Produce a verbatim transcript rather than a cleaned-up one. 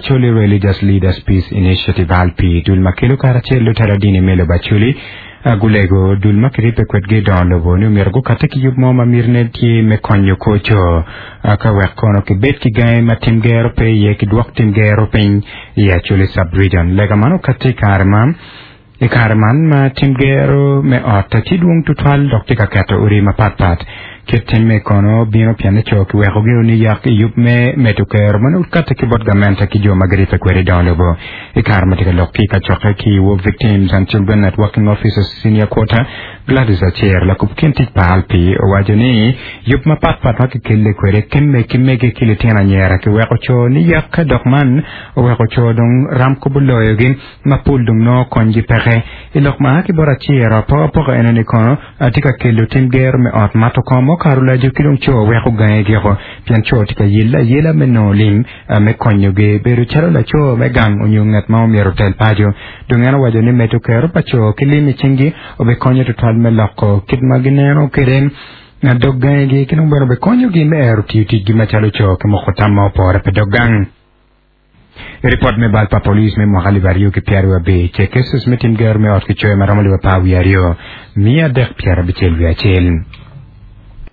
Bacholi Religious Leaders Peace Initiative Alpi dul makelo karache lutaradini melo Bacholi Gulego dul makripe kwetge don lobo ni mergo kateki yub mo mamirne ti me konyo kocho ka wekono ke bet ki gay matim gero pe ye ki dwak tim gero pe ya chuli subregion lega mano kateki karman e karman ma tim gero me ota ti duong tutwal dokti ka kato uri ma pat pat Kitchen me kono bino piane chok we hoge uni yak yup me metuker manu kata ki bot gamenta ki jo magrife kwere downlobo e karma tika lokki ka chokha ki wo victims and children at working officers senior quarter Gladys a chair la kup kintik palpi o wajoni yup ma pat pat haki kille kwere kimme kimme ke kile tena nyera ki weko cho ni yak dokman o weko cho dong ram kubulo yogin ma pul dung no konji pehe e lokma haki bora chair po po ka enani kono atika kille tim ger me ot mato komo karula jo kilong cho we ko gae ge ko pian cho tika yilla yela meno lim me konyo ge beru charo la cho me gang onyo ngat ma mi rotel pajo dungana wajo ni meto kero pa cho kilimi chingi o be konyo to tal me lokko kid maginero keren na dogae ge kinong bero be konyo ge me eru ti ti gi ma chalo cho ke mo khotam ma por pe dogang report me balpa police me mohali vario ke piaru abe chekesus metim ger me ot ke cho me ramali pa wiario mia dek piara bichel wiachel